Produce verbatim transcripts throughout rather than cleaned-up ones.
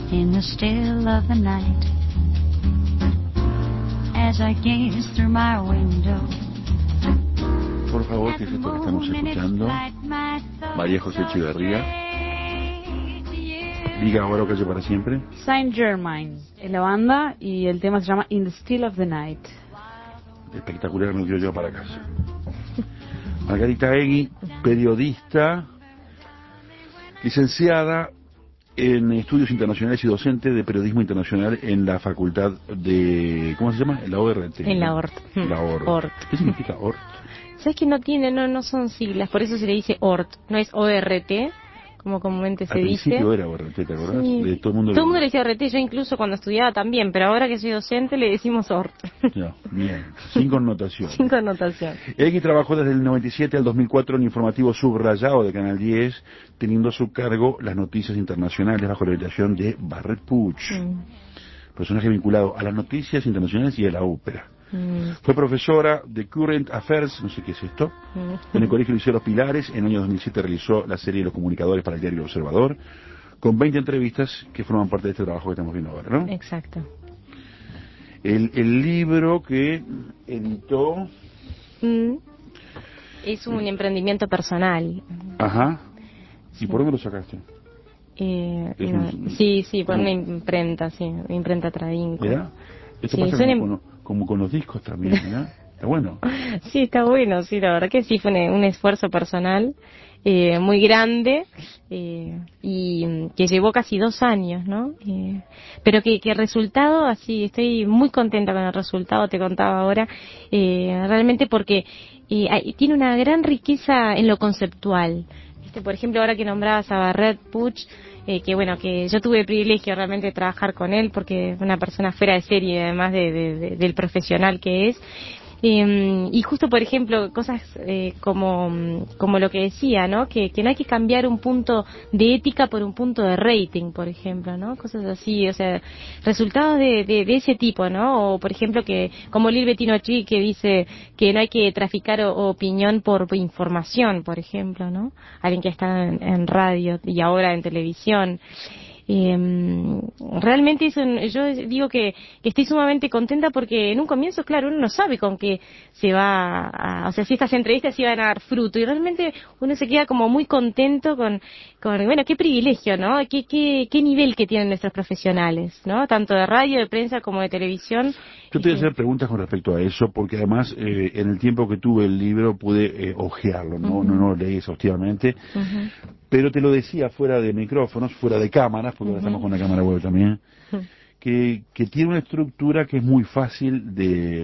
in the still of the night, as I gaze through my window. Por favor, ¿qué es esto que estamos escuchando? María José Echeverría. Diga ahora o calle para siempre. Saint Germain es la banda y el tema se llama In the Still of the Night. Espectacular, me quiero llevar para casa. Margarita Egui, periodista, licenciada en Estudios Internacionales y docente de Periodismo Internacional en la Facultad de... ¿Cómo se llama? En la O R T. En la O R T. La O R T. O R T. ¿Qué significa O R T? ¿Sabes que no tiene, no, no son siglas, por eso se le dice O R T, no es O R T, como comúnmente se Al dice. principio era O R T, ¿te acordás? Sí. De todo el mundo, todo el mundo le... le decía O R T, yo incluso cuando estudiaba también, pero ahora que soy docente le decimos O R T. Ya, bien, sin connotación. Sin connotación. Egui trabajó desde el noventa y siete al dos mil cuatro en Informativo Subrayado de Canal diez, teniendo a su cargo las noticias internacionales bajo la dirección de Barret Puig, mm. personaje vinculado a las noticias internacionales y a la ópera. Mm. Fue profesora de Current Affairs, no sé qué es esto, mm. en el Colegio Liceo Los Pilares. En el año dos mil siete realizó la serie Los Comunicadores para el diario El Observador, con veinte entrevistas que forman parte de este trabajo que estamos viendo ahora, ¿no? Exacto. El, el libro que editó... Mm. Es un eh. emprendimiento personal. Ajá. ¿Y sí. por dónde lo sacaste? Eh, no, un... Sí, sí, por una imprenta, sí, una imprenta Tradinco. ¿Mira? Esto sí, pasa como, em... con, como con los discos también, ¿verdad? Está bueno. Sí, está bueno, sí, la verdad que sí, fue un, un esfuerzo personal eh, muy grande eh, y que llevó casi dos años, ¿no? Eh, pero que, que el resultado, así, estoy muy contenta con el resultado, te contaba ahora, eh, realmente porque eh, tiene una gran riqueza en lo conceptual. ¿Viste? Por ejemplo, ahora que nombrabas a Barret Puig, Eh, que bueno, que yo tuve el privilegio realmente de trabajar con él porque es una persona fuera de serie, además de, de, de, del profesional que es. Eh, y justo, por ejemplo, cosas eh, como, como lo que decía, ¿no? Que, que no hay que cambiar un punto de ética por un punto de rating, por ejemplo, ¿no? Cosas así, o sea, resultados de, de, de ese tipo, ¿no? O, por ejemplo, que como Lil Bettinochi, que dice que no hay que traficar o, opinión por, por información, por ejemplo, ¿no? Alguien que está en, en radio y ahora en televisión. Eh, realmente es un, yo digo que, que estoy sumamente contenta porque en un comienzo, claro, uno no sabe con qué se va a, o sea, si estas entrevistas iban a dar fruto y realmente uno se queda como muy contento con, con bueno, qué privilegio, ¿no? Qué, qué, qué nivel que tienen nuestros profesionales, ¿no? Tanto de radio, de prensa como de televisión. Yo te voy a hacer preguntas con respecto a eso, porque además eh, en el tiempo que tuve el libro pude eh, ojearlo, ¿no? Uh-huh. no, no lo leí exhaustivamente, uh-huh. pero te lo decía fuera de micrófonos, fuera de cámaras, porque uh-huh. ahora estamos con una cámara web también, uh-huh. que, que tiene una estructura que es muy fácil de,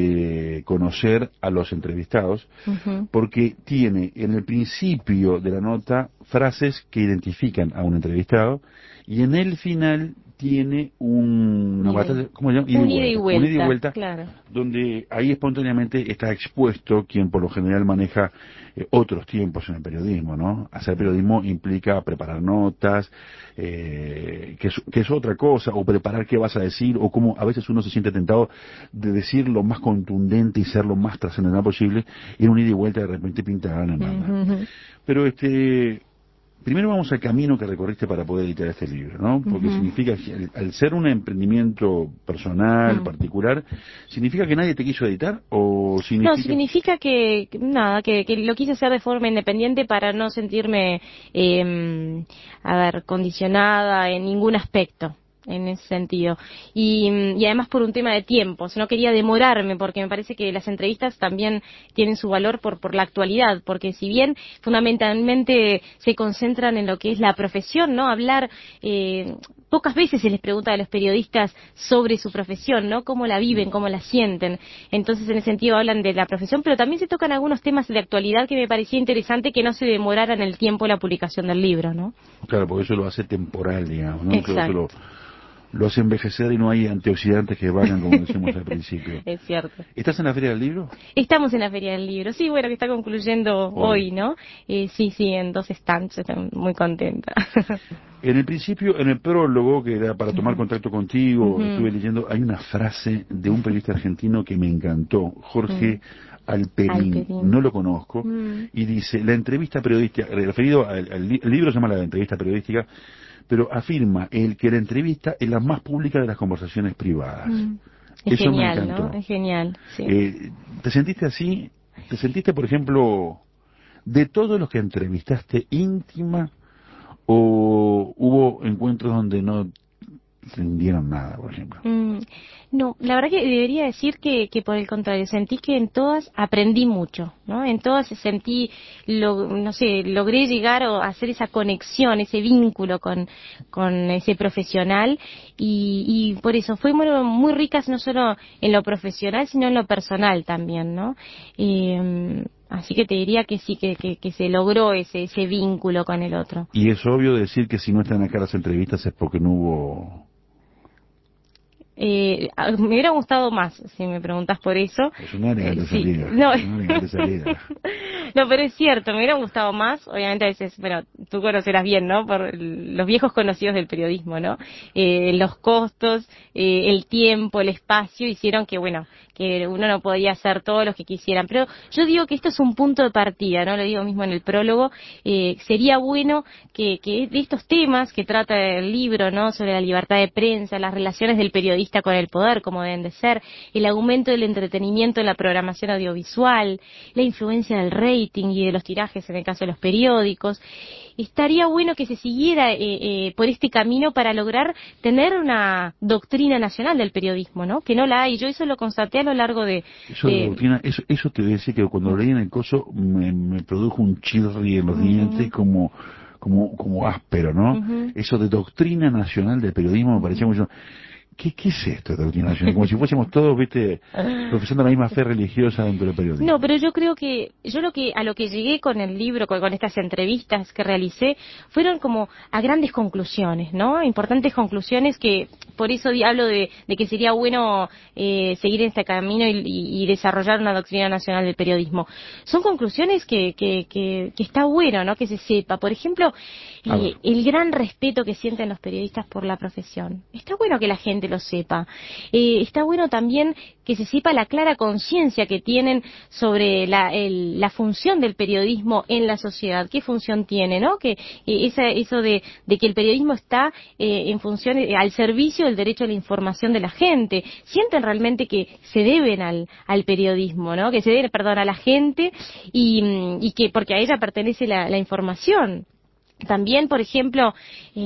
de conocer a los entrevistados, uh-huh. porque tiene en el principio de la nota frases que identifican a un entrevistado, y en el final tiene un, una batalla, ¿cómo se llama? Un ida y vuelta, un ida y vuelta claro. Donde ahí espontáneamente está expuesto quien por lo general maneja eh, otros tiempos en el periodismo, ¿no? Hacer periodismo implica preparar notas, eh, que, es, que es otra cosa, o preparar qué vas a decir, o cómo a veces uno se siente tentado de decir lo más contundente y ser lo más trascendental posible, y en un ida y vuelta de repente pinta nada. Uh-huh. Pero este... Primero vamos al camino que recorriste para poder editar este libro, ¿no? Porque uh-huh. significa, que al ser un emprendimiento personal, uh-huh. particular, ¿significa que nadie te quiso editar o significa...? No, significa que, nada, que, que lo quise hacer de forma independiente para no sentirme, eh, a ver, condicionada en ningún aspecto. En ese sentido. Y, y además por un tema de tiempo. No quería demorarme porque me parece que las entrevistas también tienen su valor por, por la actualidad. Porque si bien fundamentalmente se concentran en lo que es la profesión, ¿no? Hablar, eh, pocas veces se les pregunta a los periodistas sobre su profesión, ¿no? Cómo la viven, cómo la sienten. Entonces en ese sentido hablan de la profesión, pero también se tocan algunos temas de actualidad que me parecía interesante que no se demoraran el tiempo la publicación del libro, ¿no? Claro, porque eso lo hace temporal, digamos, ¿no? Exacto. Lo hace envejecer y no hay antioxidantes que valgan, como decimos al principio. Es cierto. ¿Estás en la Feria del Libro? Estamos en la Feria del Libro, sí, bueno, que está concluyendo hoy, hoy ¿no? Eh, sí, sí, en dos stands, estoy muy contenta. En el principio, en el prólogo, que era para tomar uh-huh. contacto contigo, uh-huh. estuve leyendo, hay una frase de un periodista argentino que me encantó, Jorge uh-huh. Alperín, Alperín, no lo conozco, uh-huh. y dice, la entrevista periodística, referido al, al, el libro se llama La entrevista periodística, pero afirma él que la entrevista es la más pública de las conversaciones privadas. Mm. Es Eso genial, me encantó. ¿no? Es genial, sí. Eh, ¿Te sentiste así? ¿Te sentiste, por ejemplo, de todos los que entrevistaste, íntima, o hubo encuentros donde no rindieron nada, por ejemplo? Mm, no, la verdad que debería decir que, que por el contrario, sentí que en todas aprendí mucho, ¿no? En todas sentí, lo, no sé, logré llegar a hacer esa conexión, ese vínculo con, con ese profesional y, y por eso fue muy, muy ricas no solo en lo profesional, sino en lo personal también, ¿no? Eh, Así que te diría que sí, que, que, que se logró ese, ese vínculo con el otro. Y es obvio decir que si no están acá las entrevistas es porque no hubo... Eh, me hubiera gustado más, si me preguntas por eso. Es una elegante Eh, sí, salida. no. Es una elegante salida. No, pero es cierto, me hubiera gustado más. Obviamente a veces, bueno, tú conocerás bien, ¿no? Por los viejos conocidos del periodismo, ¿no? Eh, los costos, eh, el tiempo, el espacio hicieron que, bueno, que uno no podía hacer todo lo que quisieran. Pero yo digo que esto es un punto de partida, ¿no? Lo digo mismo en el prólogo. Eh, sería bueno que, que de estos temas que trata el libro, ¿no? Sobre la libertad de prensa, las relaciones del periodista con el poder, como deben de ser, el aumento del entretenimiento en la programación audiovisual, la influencia del rating y de los tirajes en el caso de los periódicos. Estaría bueno que se siguiera eh, eh, por este camino para lograr tener una doctrina nacional del periodismo, ¿no? Que no la hay. Yo eso lo constaté a lo largo de... Eso de de... doctrina, eso, eso te decía que cuando lo leí en el coso me, me produjo un chirri en los uh-huh. dientes como... como como áspero, ¿no? Uh-huh. Eso de doctrina nacional del periodismo me parecía mucho... ¿Qué, ¿Qué es esto de doctrina nacional? Como si fuésemos todos, viste, profesando la misma fe religiosa dentro del periodismo. No, pero yo creo que, yo lo que, a lo que llegué con el libro, con, con estas entrevistas que realicé, fueron como a grandes conclusiones, ¿no? Importantes conclusiones que, por eso hablo de, de que sería bueno eh, seguir en este camino y, y, y desarrollar una doctrina nacional del periodismo. Son conclusiones que, que, que, que está bueno, ¿no? Que se sepa. Por ejemplo, eh, el gran respeto que sienten los periodistas por la profesión. Está bueno que la gente lo sepa. Eh, está bueno también que se sepa la clara conciencia que tienen sobre la, el, la función del periodismo en la sociedad. ¿Qué función tiene, no? Que eh, esa, eso de, de que el periodismo está eh, en función eh, al servicio del derecho a la información de la gente. Sienten realmente que se deben al, al periodismo, ¿no? Que se deben, perdón, a la gente y, y que porque a ella pertenece la, la información. También, por ejemplo,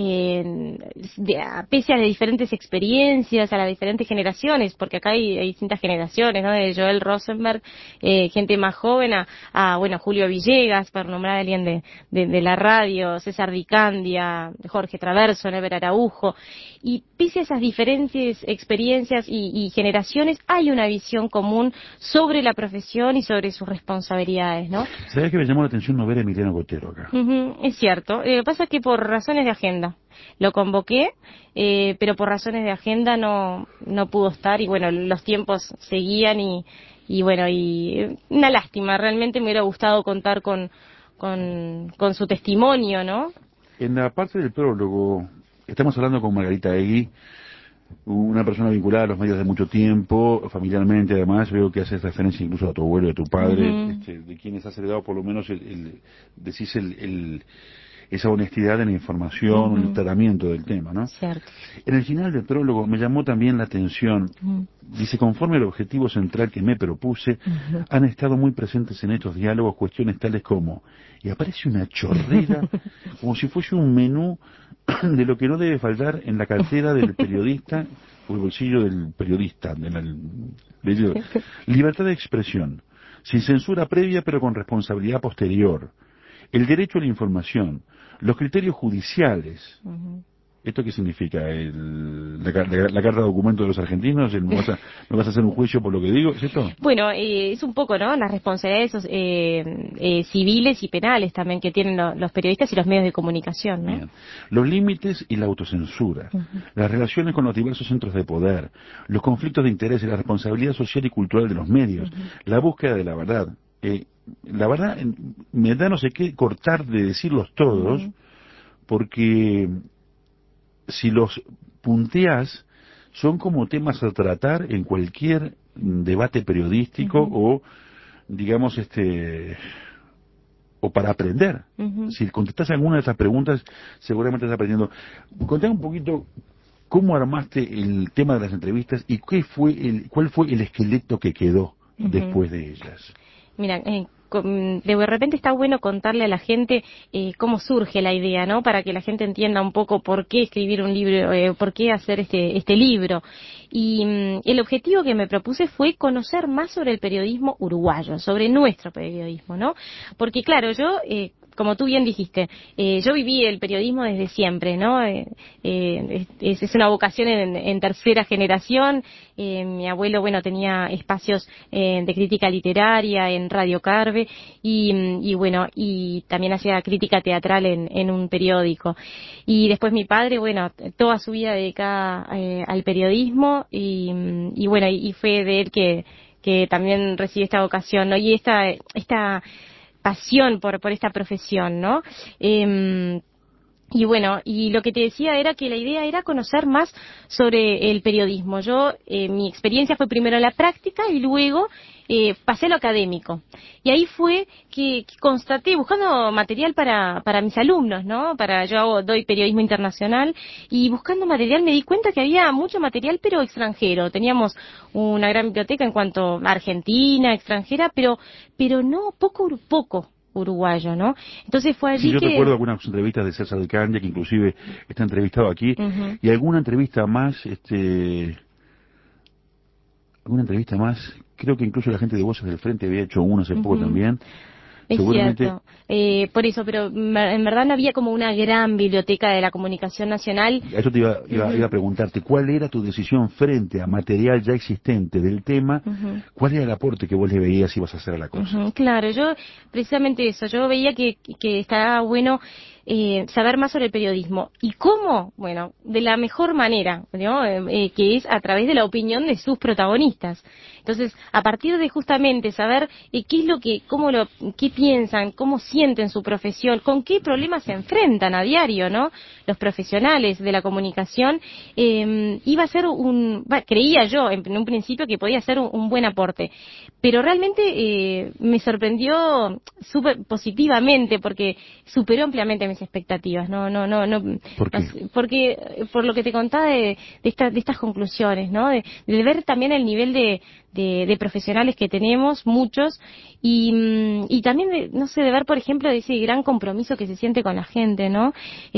eh, de, a, pese a las diferentes experiencias, a las diferentes generaciones, porque acá hay, hay distintas generaciones, ¿no? De Joel Rosenberg, eh, gente más joven, a, a, bueno, Julio Villegas, para nombrar a alguien de, de, de la radio, César Dicandia, Jorge Traverso, Never Araujo, y pese a esas diferentes experiencias y, y generaciones, hay una visión común sobre la profesión y sobre sus responsabilidades, ¿no? ¿Sabés que me llamó la atención no ver a Emiliano Cotero acá? Uh-huh, es cierto. Lo que pasa es que por razones de agenda lo convoqué, eh, pero por razones de agenda no no pudo estar y bueno, los tiempos seguían y, y bueno, y una lástima. Realmente me hubiera gustado contar con, con, con su testimonio, ¿no? En la parte del prólogo estamos hablando con Margarita Egui, una persona vinculada a los medios de mucho tiempo, familiarmente además, veo que haces referencia incluso a tu abuelo y a tu padre, uh-huh. este, de quienes has heredado por lo menos el, el decís el, el esa honestidad en la información, uh-huh. el tratamiento del tema, ¿no? Cierto. En el final del prólogo me llamó también la atención, uh-huh. dice, conforme al objetivo central que me propuse, uh-huh. han estado muy presentes en estos diálogos cuestiones tales como, y aparece una chorrera, como si fuese un menú de lo que no debe faltar en la cartera del periodista, o el bolsillo del periodista, de la, de, libertad de expresión, sin censura previa pero con responsabilidad posterior, el derecho a la información, los criterios judiciales. Uh-huh. ¿Esto qué significa? El, la, la, la carta de documento de los argentinos? ¿Me vas, a, ¿Me vas a hacer un juicio por lo que digo? ¿Es esto? Bueno, eh, es un poco, ¿no? Las responsabilidades eh, eh, civiles y penales también que tienen lo, los periodistas y los medios de comunicación, ¿no? Bien. Los límites y la autocensura, uh-huh. las relaciones con los diversos centros de poder, los conflictos de interés y la responsabilidad social y cultural de los medios, uh-huh. la búsqueda de la verdad. Eh, la verdad, me da no sé qué cortar de decirlos todos, uh-huh. porque si los punteas, son como temas a tratar en cualquier debate periodístico uh-huh. o, digamos, este o para aprender. Ujú. Si contestas alguna de esas preguntas, seguramente estás aprendiendo. Contame un poquito cómo armaste el tema de las entrevistas y qué fue el, cuál fue el esqueleto que quedó Ujú. después de ellas. Mira, eh, con- de repente está bueno contarle a la gente eh, cómo surge la idea, ¿no? Para que la gente entienda un poco por qué escribir un libro, eh, por qué hacer este, este libro. Y mm, el objetivo que me propuse fue conocer más sobre el periodismo uruguayo, sobre nuestro periodismo, ¿no? Porque claro, yo... Eh, como tú bien dijiste, eh, yo viví el periodismo desde siempre, ¿no? Eh, eh, es, es una vocación en, en tercera generación. Eh, mi abuelo, bueno, tenía espacios eh, de crítica literaria en Radio Carve y, y bueno, y también hacía crítica teatral en, en un periódico. Y después mi padre, bueno, toda su vida dedicada eh, al periodismo y, y bueno, y, y fue de él que, que también recibe esta vocación, ¿no? Y esta, esta pasión por, por esta profesión, ¿no? Eh, y bueno, y lo que te decía era que la idea era conocer más sobre el periodismo. Yo, eh, mi experiencia fue primero la práctica y luego eh, pasé a lo académico. Y ahí fue que, que constaté, buscando material para, para mis alumnos, ¿no? Para, yo hago, doy periodismo internacional y buscando material me di cuenta que había mucho material pero extranjero. Teníamos una gran biblioteca en cuanto a Argentina, extranjera, pero, pero no, poco, poco uruguayo, ¿no? Entonces fue allí Sí, yo que... recuerdo algunas entrevistas de César de Candia, que inclusive está entrevistado aquí, Uh-huh. y alguna entrevista más, este, alguna entrevista más, creo que incluso la gente de Voces del Frente había hecho una hace poco Uh-huh. también. Es Seguramente, cierto, eh, por eso, pero me- en verdad no había como una gran biblioteca de la comunicación nacional. a eso te iba, iba, Ujú. iba a preguntarte, ¿cuál era tu decisión frente a material ya existente del tema? Ujú. ¿Cuál era el aporte que vos le veías ibas a hacer a la cosa? Ujú, claro, yo precisamente eso, yo veía que, que estaba bueno eh, saber más sobre el periodismo. ¿Y cómo? Bueno, de la mejor manera, ¿no? Eh, eh, que es a través de la opinión de sus protagonistas. Entonces, a partir de justamente saber eh, qué es lo que, cómo lo, qué piensan, cómo sienten su profesión, con qué problemas se enfrentan a diario, ¿no? Los profesionales de la comunicación, eh, iba a ser un, va, creía yo en, en un principio que podía ser un, un buen aporte. Pero realmente eh, me sorprendió súper positivamente porque superó ampliamente mis expectativas. No, no, no, no. ¿Por qué? no sé, porque eh, por lo que te contaba de, de, esta- de estas conclusiones, ¿no? De, de ver también el nivel de, de, de profesionales que tenemos, muchos, y, mm, y también, de, no sé, de ver, por ejemplo, ese gran compromiso que se siente con la gente, ¿no?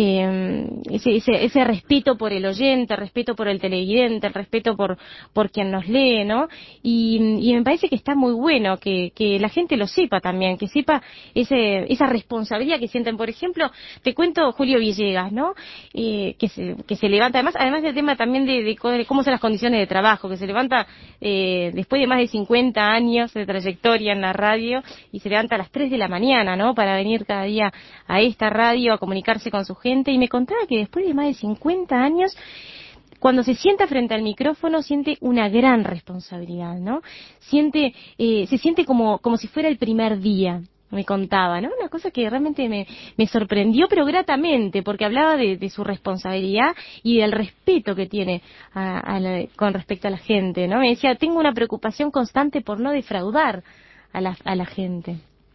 Eh, ese, ese, ese respeto por el oyente, el respeto por el televidente, el respeto por, por quien nos lee, ¿no? Y, y me parece que está muy bueno que, que la gente lo sepa también, que sepa ese, esa responsabilidad que sienten. Por ejemplo, te cuento Julio Villegas, ¿no? Eh, que, se, que se levanta, además, además del tema también de, de cómo son las condiciones de trabajo, que se levanta eh, después de más de cincuenta años de trayectoria en la radio y se levanta a las tres de la mañana, ¿no? Para venir cada día a esta radio a comunicarse con su gente. Y me contaba que después de más de cincuenta años, cuando se sienta frente al micrófono siente una gran responsabilidad, ¿no? Siente, eh, se siente como, como si fuera el primer día, me contaba, ¿no? Una cosa que realmente me, me sorprendió, pero gratamente, porque hablaba de, de su responsabilidad y del respeto que tiene a, a la- con respecto a la gente, ¿no? Me decía, tengo una preocupación constante por no defraudar a la, a la gente.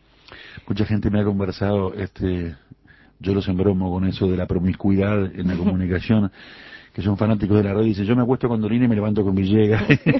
Mucha gente me ha conversado, este, yo los embromo con eso de la promiscuidad en la comunicación, que son fanáticos de la radio, y dice, yo me acuesto con Dolina y me levanto con Villegas.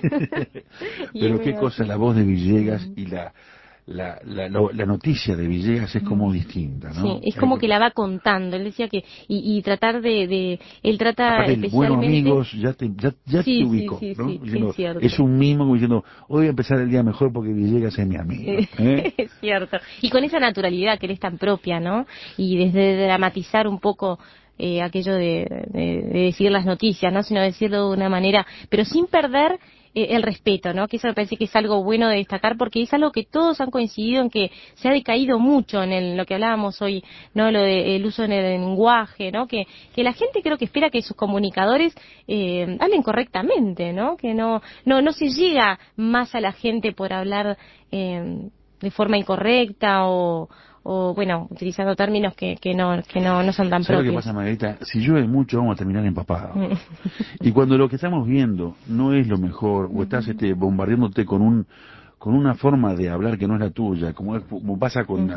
Pero qué cosa, la voz de Villegas y la, la, la, la, la noticia de Villegas es como distinta, ¿no? Sí, es como Eh, que la va contando. Él decía que, y, y tratar de, de, él trata Aparte, el buenos especialmente... amigos ya te, ya, ya Sí, te sí, ubicó, sí, ¿no? sí, Diciendo, es cierto. es un mimo como diciendo, hoy voy a empezar el día mejor porque Villegas es mi amigo. ¿eh? Es cierto. Y con esa naturalidad que él es tan propia, ¿no? Y desde dramatizar un poco eh, aquello de, de, de decir las noticias, ¿no? Sino decirlo de una manera, pero sin perder eh, el respeto, ¿no? Que eso me parece que es algo bueno de destacar porque es algo que todos han coincidido en que se ha decaído mucho en el- lo que hablábamos hoy, ¿no? Lo del uso en el lenguaje, ¿no? Que, que la gente creo que espera que sus comunicadores eh, hablen correctamente, ¿no? Que no, no, no se llega más a la gente por hablar eh, de forma incorrecta o, o bueno, utilizando términos que, que no, que no, no son tan ¿Sabes lo que propios. pasa, Margarita? Si llueve mucho vamos a terminar empapados. Y cuando lo que estamos viendo no es lo mejor, o estás este, bombardeándote con un con una forma de hablar que no es la tuya, como, es- como pasa con la, Ujú.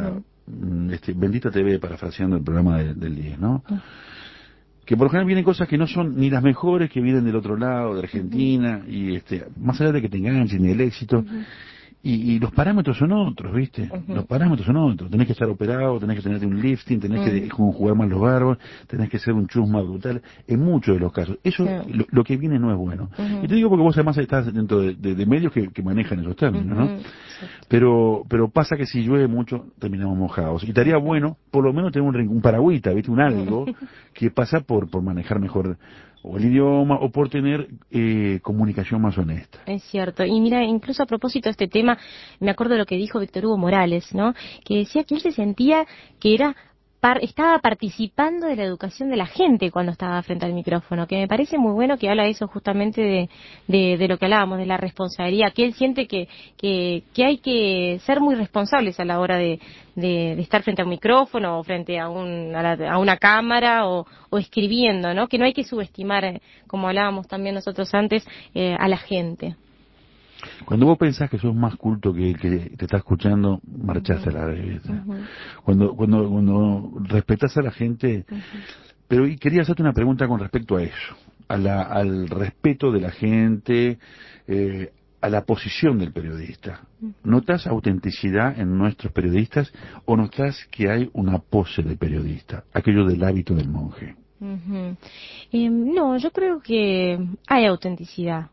este, Bendita T V, parafraseando el programa de, del diez, ¿no? Uh-huh. Que por lo general vienen cosas que no son ni las mejores, que vienen del otro lado, de Argentina, uh-huh. y este, más allá de que te enganchen ni el éxito, uh-huh. y, y los parámetros son otros, ¿viste? Uh-huh. Los parámetros son otros. Tenés que estar operado, tenés que tenerte un lifting, tenés uh-huh. que jugar más los barbos, tenés que ser un chusma brutal, en muchos de los casos. Eso, uh-huh. lo, lo que viene no es bueno. Uh-huh. Y te digo porque vos además estás dentro de, de, de medios que, que manejan esos términos, uh-huh. ¿no? Pero pero pasa que si llueve mucho, terminamos mojados. Y estaría bueno, por lo menos, tener un, un paragüita, ¿viste? Un algo que pasa por, por manejar mejor o el idioma o por tener eh, comunicación más honesta. Es cierto. Y mira, incluso a propósito de este tema, me acuerdo de lo que dijo Víctor Hugo Morales, ¿no? Que decía que él se sentía que era Par, estaba participando de la educación de la gente cuando estaba frente al micrófono, que me parece muy bueno que habla eso justamente de, de, de lo que hablábamos, de la responsabilidad, que él siente que, que, que hay que ser muy responsables a la hora de, de, de estar frente a un micrófono o frente a, un, a, la, a una cámara o, o escribiendo, ¿no? Que no hay que subestimar, eh, como hablábamos también nosotros antes, eh, a la gente. Cuando vos pensás que sos más culto que el que te está escuchando, marchaste uh-huh. a la revista. Uh-huh. Cuando, cuando, cuando respetás a la gente, uh-huh. pero y quería hacerte una pregunta con respecto a eso, a la, al respeto de la gente, eh, a la posición del periodista. Uh-huh. ¿Notas autenticidad en nuestros periodistas o notas que hay una pose de periodista, aquello del hábito del monje? Uh-huh. Eh, no, yo creo que hay autenticidad.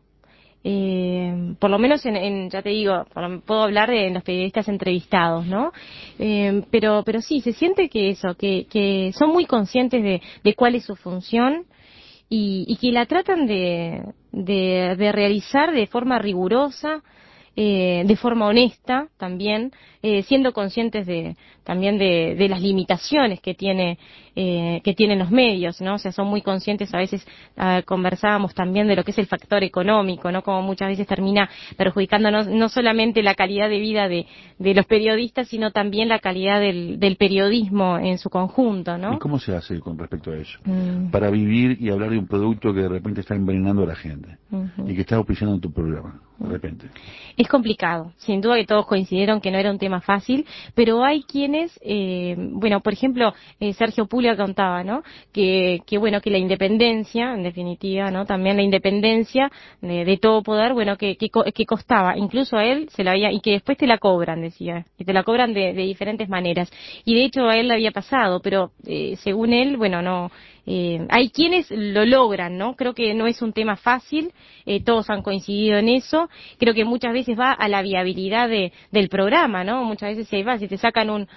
Eh, por lo menos en, en, ya te digo, puedo hablar de los periodistas entrevistados, ¿no? Eh, pero, pero sí, se siente que eso, que, que son muy conscientes de, de cuál es su función y, y que la tratan de, de, de realizar de forma rigurosa, eh, de forma honesta también, eh, siendo conscientes de también de, de las limitaciones que tiene eh, que tienen los medios, ¿no? O sea, son muy conscientes, a veces uh, conversábamos también de lo que es el factor económico, ¿no? Como muchas veces termina perjudicando no, no solamente la calidad de vida de, de los periodistas, sino también la calidad del, del periodismo en su conjunto, ¿no? ¿Y cómo se hace con respecto a eso? Mm. Para vivir y hablar de un producto que de repente está envenenando a la gente Uh-huh. y que está auspiciando tu programa, de repente. Es complicado, sin duda que todos coincidieron que no era un tema fácil, pero hay quienes, eh, bueno, por ejemplo, eh, Sergio Puglia contaba, ¿no? Que, que bueno, que la independencia, en definitiva, ¿no? También la independencia de, de todo poder, bueno, que, que, que costaba, incluso a él se la había, y que después te la cobran, decía, y te la cobran de, de diferentes maneras. Y de hecho a él le había pasado, pero eh, según él, bueno, no, eh, hay quienes lo logran, ¿no? Creo que no es un tema fácil, eh, todos han coincidido en eso. Creo que muchas veces va a la viabilidad de, del programa, ¿no? Muchas veces si, va, si te sacan un,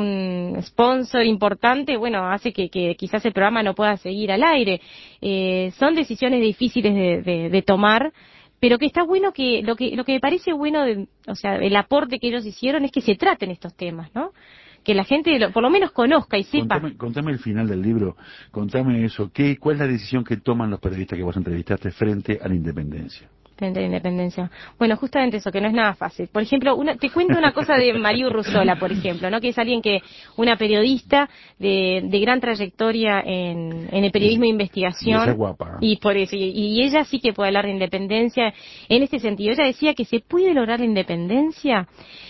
un sponsor importante, bueno, hace que, que quizás el programa no pueda seguir al aire. Eh, son decisiones difíciles de, de, de tomar, pero que está bueno que, lo que, lo que me parece bueno, de, o sea, el aporte que ellos hicieron es que se traten estos temas, ¿no? Que la gente lo, por lo menos conozca y sepa. Contame, contame el final del libro, contame eso, ¿qué, ¿cuál es la decisión que toman los periodistas que vos entrevistaste frente a la independencia? Frente a la independencia. Bueno, justamente eso, que no es nada fácil. Por ejemplo, una, te cuento una cosa de Mariu Ruzola, por ejemplo, ¿no? Que es alguien que, una periodista de, de gran trayectoria en, en el periodismo de investigación. Y esa es guapa. Y por eso, y, y ella sí que puede hablar de independencia en este sentido. Ella decía que se puede lograr la independencia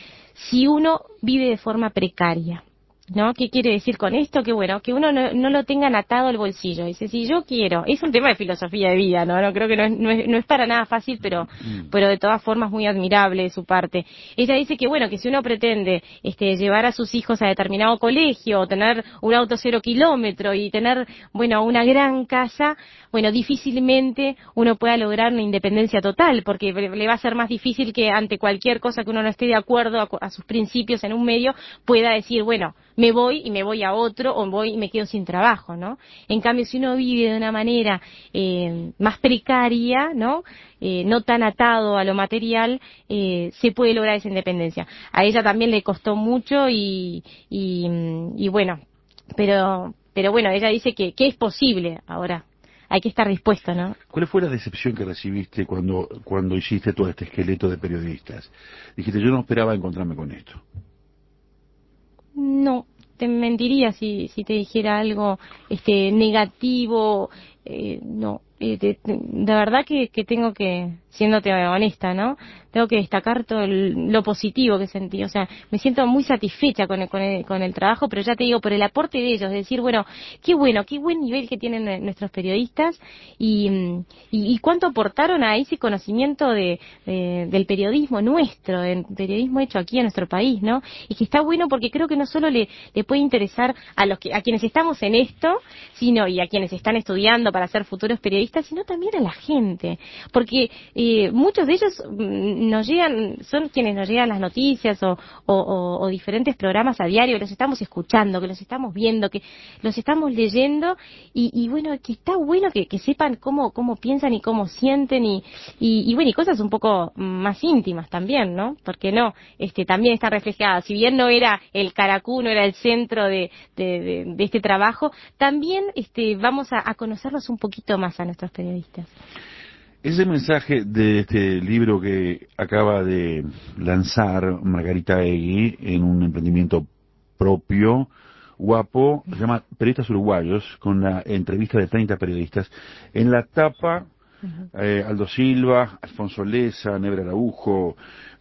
si uno vive de forma precaria, ¿no? ¿Qué quiere decir con esto? Que bueno, que uno no, no lo tengan atado al bolsillo. Dice, si yo quiero, es un tema de filosofía de vida, ¿no? No creo que no es, no es, no es para nada fácil, pero, mm. pero de todas formas muy admirable de su parte. Ella dice que bueno, que si uno pretende este, llevar a sus hijos a determinado colegio, o tener un auto cero kilómetro y tener, bueno, una gran casa, bueno, difícilmente uno pueda lograr una independencia total, porque le va a ser más difícil que ante cualquier cosa que uno no esté de acuerdo a, a sus principios en un medio, pueda decir, bueno, me voy y me voy a otro, o voy y me quedo sin trabajo, ¿no? En cambio, si uno vive de una manera eh, más precaria, ¿no? Eh, no tan atado a lo material, eh, se puede lograr esa independencia. A ella también le costó mucho y, y, y bueno, pero, pero bueno, ella dice que, que es posible ahora. Hay que estar dispuesto, ¿no? ¿Cuál fue la decepción que recibiste cuando, cuando hiciste todo este esqueleto de periodistas? Dijiste, yo no esperaba encontrarme con esto. No, te mentiría si, si te dijera algo este negativo, eh, no. eh, de, de verdad que, que tengo que, siéndote honesta, ¿no? Tengo que destacar todo el- lo positivo que sentí. O sea, me siento muy satisfecha con el, con, el, con el trabajo, pero ya te digo, por el aporte de ellos, de decir, bueno, qué bueno, qué buen nivel que tienen eh, nuestros periodistas y, mm, y, y cuánto aportaron a ese conocimiento de, de- del periodismo nuestro, del periodismo hecho aquí en nuestro país, ¿no? Y que está bueno porque creo que no solo le, le puede interesar a los que, a quienes estamos en esto, sino y a quienes están estudiando para ser futuros periodistas, sino también a la gente, porque eh, muchos de ellos mm, nos llegan, son quienes nos llegan las noticias o, o, o- o diferentes programas a diario, que los estamos escuchando, que los estamos viendo, que los estamos leyendo y, y bueno, que está bueno que, que sepan cómo, cómo piensan y cómo sienten y, y, y bueno, y cosas un poco más íntimas también, ¿no? Porque no, este, también está reflejada, si bien no era el Caracú, no era el centro de, de, de, de este trabajo, también este, vamos a, a conocerlos un poquito más a nuestros periodistas. Ese mensaje de este libro que acaba de lanzar Margarita Egui en un emprendimiento propio, guapo, se llama Periodistas Uruguayos, con la entrevista de treinta periodistas. En la tapa, eh, Aldo Silva, Alfonso Leza, Nebra Araujo,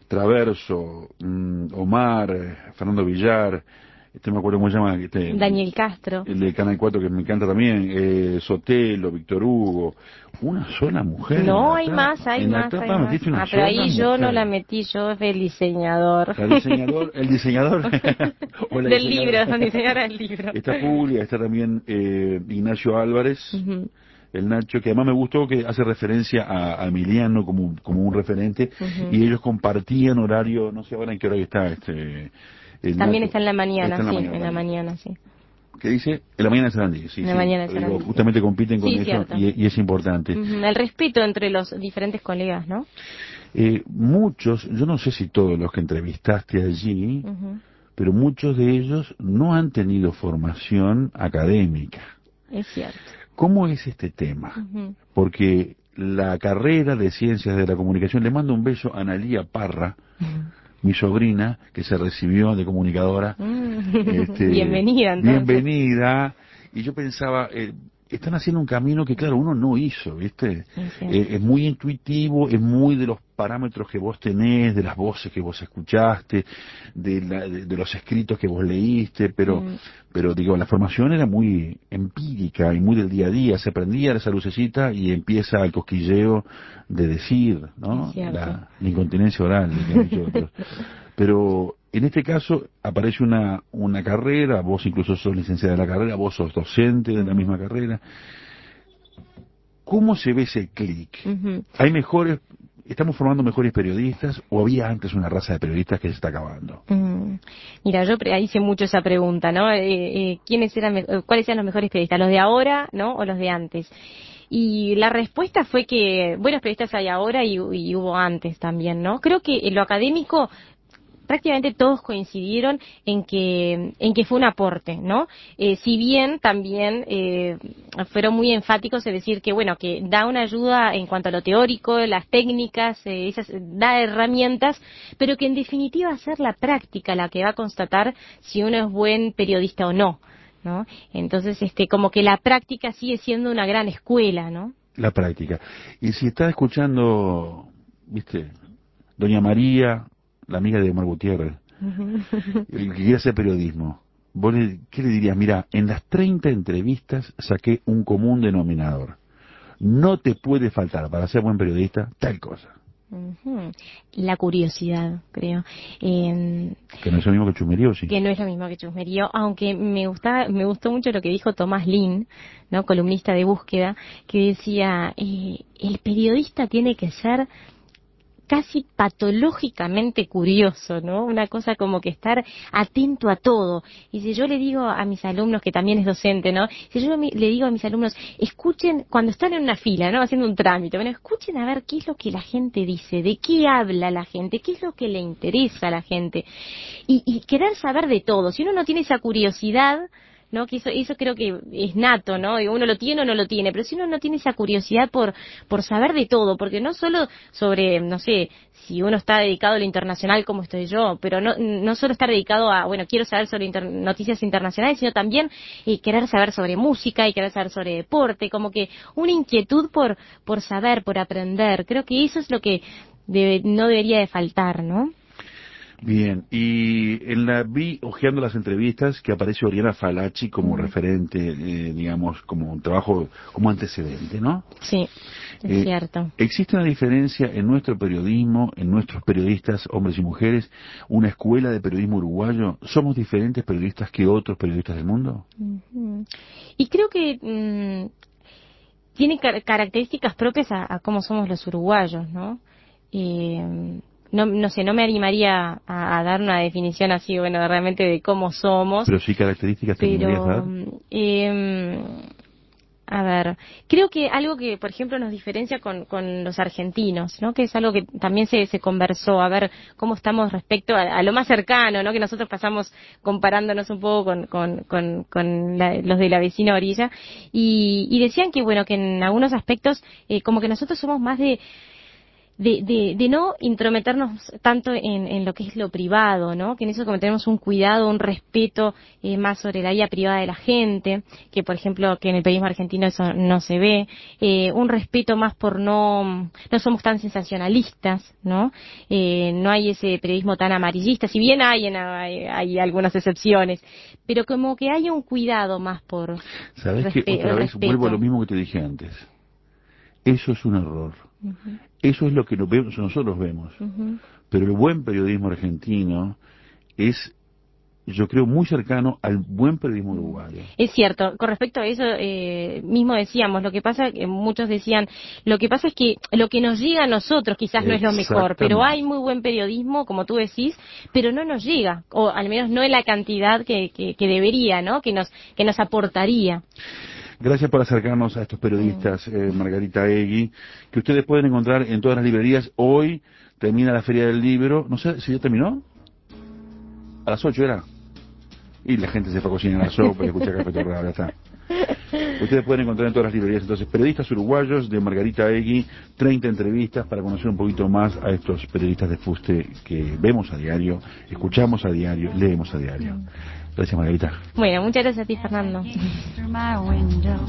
Traverso, mm, Omar, eh, Fernando Villar, este me acuerdo cómo se llama, este, Daniel Castro. el de Canal cuatro que me encanta también, eh, Sotelo, Víctor Hugo, una sola mujer. No, en la hay tapa. más, hay en más, la tapa hay más. metiste una Ah, pero sola ahí yo mujer. no la metí, yo es el diseñador. La diseñador, el diseñador o la del diseñadora. libro, la diseñadora del libro. Está Julia, está también eh, Ignacio Álvarez, Ujú, el Nacho, que además me gustó que hace referencia a, a Emiliano como, un- como un referente, ujú. y ellos compartían horario, no sé ahora en qué horario está este el También Nacho. está en la mañana, Está en la sí, mañana en la también. mañana, sí. ¿Qué dice? En la mañana de Sarandí, sí, En la sí. mañana de Digo, Sarandí, sí. justamente compiten con Sí, eso cierto. y, y es importante. Ujú, el respeto entre los diferentes colegas, ¿no? Eh, muchos, yo no sé si todos los que entrevistaste allí, Ujú, pero muchos de ellos no han tenido formación académica. es cierto. ¿Cómo es este tema? Ujú. Porque la carrera de Ciencias de la Comunicación, le mando un beso a Analía Parra, mi sobrina, que se recibió de comunicadora. Mm. Este, Bienvenida, entonces. bienvenida. Y yo pensaba, eh, están haciendo un camino que, claro, uno no hizo, ¿viste? Es cierto. Eh, es muy intuitivo, es muy de los parámetros que vos tenés, de las voces que vos escuchaste, de, la- de- de los escritos que vos leíste, pero, Mm. pero digo, la formación era muy empírica y muy del día a día. Se prendía esa lucecita y empieza el cosquilleo de decir, ¿no? Es cierto. La, la incontinencia oral, que han dicho otros. Pero en este caso aparece una, una carrera, vos incluso sos licenciada de la carrera, vos sos docente de la Ujú. misma carrera. ¿Cómo se ve ese clic? Ujú. ¿Hay mejores, estamos formando mejores periodistas o había antes una raza de periodistas que se está acabando? Mm. Mira, yo pre- hice mucho esa pregunta, ¿no? Eh, eh, ¿quiénes eran, me- eh, cuáles eran los mejores periodistas, los de ahora, ¿no? O los de antes. Y la respuesta fue que buenos periodistas hay ahora y, y hubo antes también, ¿no? Creo que en lo académico prácticamente todos coincidieron en que en que fue un aporte, ¿no? Eh, si bien también eh, fueron muy enfáticos en decir que bueno que da una ayuda en cuanto a lo teórico, las técnicas, eh, esas da herramientas, pero que en definitiva va a ser la práctica la que va a constatar si uno es buen periodista o no, ¿no? Entonces este como que la práctica sigue siendo una gran escuela, ¿no? La práctica. Y si está escuchando, viste, doña María, la amiga de Omar Gutiérrez, el que quiere hacer periodismo, vos le, ¿qué le dirías? Mira, en las treinta entrevistas saqué un común denominador. No te puede faltar, para ser buen periodista, tal cosa. Ujú. La curiosidad, creo. Eh, Que no es lo mismo que chumerío, sí. que no es lo mismo que chusmerío, aunque me gusta, me gustó mucho lo que dijo Tomás Lin, ¿no? Columnista de Búsqueda, que decía, eh, el periodista tiene que ser casi patológicamente curioso, ¿no? Una cosa como que estar atento a todo. Y si yo le digo a mis alumnos, que también es docente, ¿no? Si yo mi- le digo a mis alumnos, escuchen, cuando están en una fila, ¿no? Haciendo un trámite, bueno, escuchen a ver qué es lo que la gente dice, de qué habla la gente, qué es lo que le interesa a la gente. Y, y querer saber de todo. Si uno no tiene esa curiosidad, ¿no? Que eso, eso creo que es nato, ¿no? Y uno lo tiene o no lo tiene, pero si uno no tiene esa curiosidad por, por saber de todo, porque no solo sobre, no sé, si uno está dedicado a lo internacional como estoy yo, pero no, no solo estar dedicado a, bueno, quiero saber sobre inter- noticias internacionales, sino también eh, querer saber sobre música y querer saber sobre deporte, como que una inquietud por, por saber, por aprender. Creo que eso es lo que debe, no debería de faltar, ¿no? Bien, y en la vi hojeando las entrevistas que aparece Oriana Fallaci como Mm. referente, eh, digamos, como un trabajo, como antecedente, ¿no? Sí, es Eh, cierto. ¿Existe una diferencia en nuestro periodismo, en nuestros periodistas, hombres y mujeres, una escuela de periodismo uruguayo? ¿Somos diferentes periodistas que otros periodistas del mundo? Ujú. Y creo que mm, tiene car- características propias a, a cómo somos los uruguayos, ¿no? Eh, no, no sé, no me animaría a, a dar una definición así, bueno, realmente de cómo somos, Pero sí características te animarías a pero dar. eh, a ver, creo que algo que, por ejemplo, nos diferencia con, con los argentinos, ¿no? Que es algo que también se, se conversó, a ver cómo estamos respecto a, a lo más cercano, ¿no? Que nosotros pasamos comparándonos un poco con, con, con, con la- los de la vecina orilla, y, y decían que, bueno, que en algunos aspectos, eh, como que nosotros somos más de de, de, de no intrometernos tanto en, en lo que es lo privado, ¿no? Que en eso como tenemos un cuidado, un respeto eh, más sobre la vida privada de la gente, que por ejemplo que en el periodismo argentino eso no se ve, eh, un respeto más por no, no somos tan sensacionalistas, ¿no? Eh, no hay ese periodismo tan amarillista, si bien hay, en, hay, hay algunas excepciones, pero como que hay un cuidado más por ¿Sabes que respe- otra el vez vuelvo a lo respeto. mismo que te dije antes? Eso es un error. Ujú, Eso es lo que nos vemos- nosotros vemos. ujú. Pero el buen periodismo argentino es, yo creo, muy cercano al buen periodismo uruguayo. Es cierto, con respecto a eso eh, mismo decíamos, lo que pasa, que muchos decían, lo que pasa es que lo que nos llega a nosotros quizás no es lo mejor, pero hay Exactamente. muy buen periodismo, como tú decís, pero no nos llega, o al menos no en la cantidad que, que, que debería, ¿no? Que nos, que nos aportaría. Gracias por acercarnos a estos periodistas, eh, Margarita Egui, que ustedes pueden encontrar en todas las librerías. Hoy termina la Feria del Libro. No sé si ya terminó. A las ocho era. Y la gente se fue a cocinar la sopa y escucha Café Torrado, ya está. Ustedes pueden encontrar en todas las librerías, entonces, Periodistas Uruguayos de Margarita Egui, treinta entrevistas para conocer un poquito más a estos periodistas de fuste que vemos a diario, escuchamos a diario, leemos a diario. Gracias, Margarita. Bueno, muchas gracias a ti, Fernando. Through my window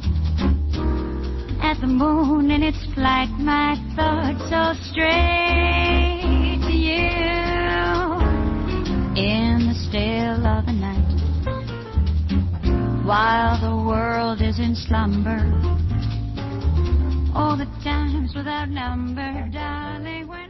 at the moon in its flight, my thoughts so straight to you in the still of the night, while the world is in slumber. All the times without number, darling. When